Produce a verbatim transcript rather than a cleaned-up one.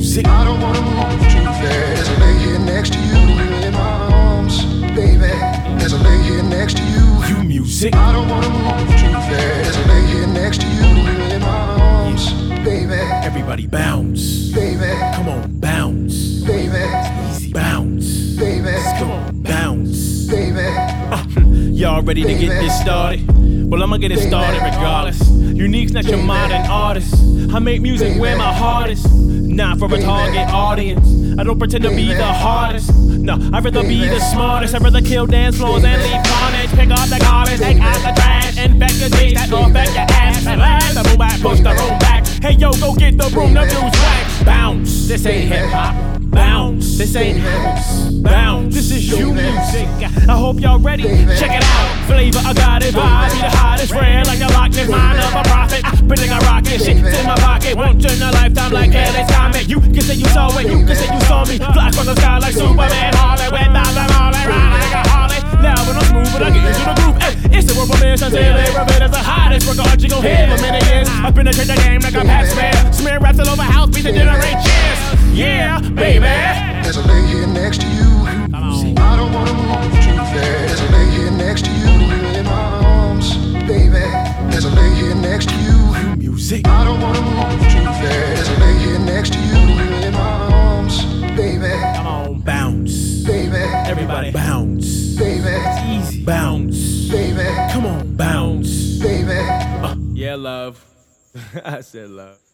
music. I don't wanna move too fast. As I lay here next to you in my arms, baby. As I lay here next to you, You music. I don't wanna move too fast. As I lay here next to you in my arms, baby. Everybody bounce. Baby, Come on, bounce. baby, Easy bounce. baby, Come on, bounce. baby. Y'all ready to get this started? Well, I'ma get it started regardless. Unique's not your modern artist. I make music where my heart is, not for a target audience. I don't pretend to be the hardest. No, I'd rather be the smartest. I'd rather kill dance floors and leave carnage. Pick up the garbage, take out the trash, infect the dish that off at your ass. At last, the boom back, push the room back. Hey yo, go get the broom, the dude's whack. Bounce, this ain't hip hop. Bounce, this ain't house. Bounce, this is you music. I hope y'all ready. Check it out. Flavor, I got it. Vibe, be the hottest, rare like a Loch Ness, mind of a prophet. Putting a rocket, shit in my pocket. Once in a lifetime, like Kelly's Comet. You can say you saw it, you can say you saw me. Fly across the sky like Superman, Harley, with dollar, Harley, ride like a Harley. Now when I'm smooth, but I get into the groove. Hey, it's the world premiere, Chantilly, Rivet is the hottest record you gon' hear for many years. I penetrate the game like a pap smear. Smear raps all over house, beats and generate cheers. Yeah, baby. As I lay here next to you, I don't wanna move too fast. As I lay here next to you in my arms, baby. As I lay here next to you, Music. I don't wanna move too fast. As I lay here next to you in my arms, baby, Come on, bounce. baby, Everybody bounce. baby, Easy. Bounce. baby, Come on, bounce. baby. Yeah, love. I said love.